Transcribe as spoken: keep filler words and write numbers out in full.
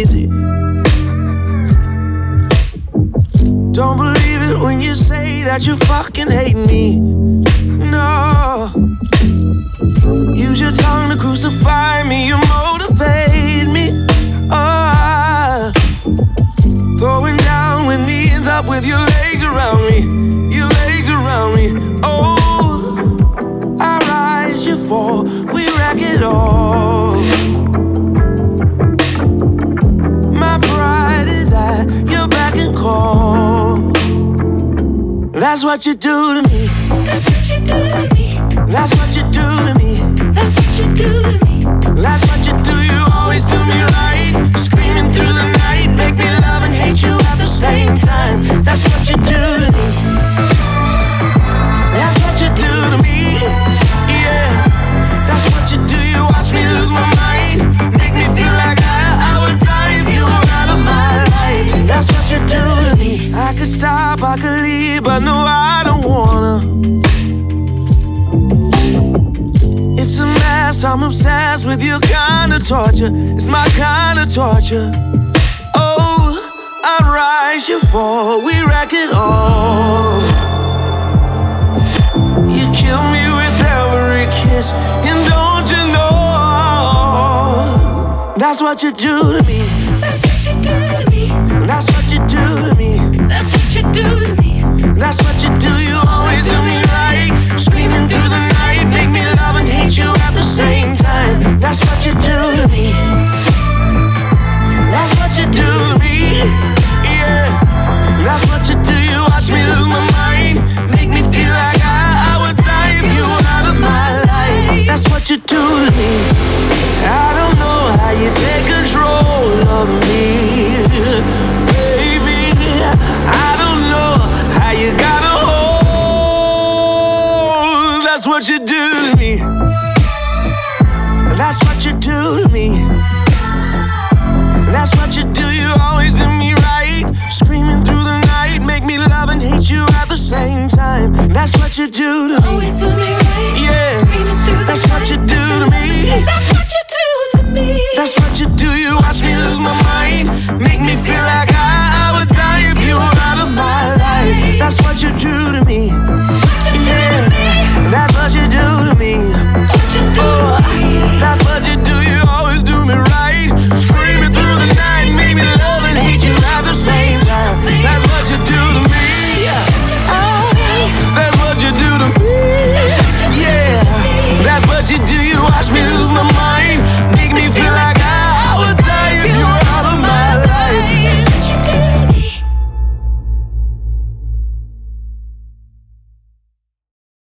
crazy. Don't believe it when you say that you fucking hate me. No. Use your tongue to crucify me, you motivate me. Oh, throwing down with me ends up with your legs around me, your legs around me. Oh, I rise, you fall, we wreck it all. My pride is at your beck and call. That's what you do to me. That's what you do to me. That's what you do to me. That's what you do to me. That's what you do. You always do me right. Screaming through the night, make me love and hate you at the same time. That's what you do to me. That's what you do to me. Yeah. That's what you do. You watch me lose my mind. Make me feel like I, I would die if you were out of my life. That's what you do to me. I could stop, I could leave, but no, I don't wanna. It's a mess, I'm obsessed with your kind of torture. It's my kind of torture. Oh, I rise, you fall, we wreck it all. You kill me with every kiss, and don't you know? That's what you do to me. That's what you do to me. That's what you do to me. That's what you do to me. That's what you do, you always do me right. Screaming through the night, make me love and hate you at the same time. That's what you do to me. That's what you do to me. Yeah. That's what you do, you watch me lose my mind. Make me feel like I, I would die if you were out of my life. That's what you do to me. I don't know how you take control of me, baby. I don't know how you got a hold. That's what you do to me. That's what you do to me. That's what you do, you always do me right. Screaming through the night, make me love and hate you at the same time. That's what you do to me. Always do me right. Yeah. That's what you do to me.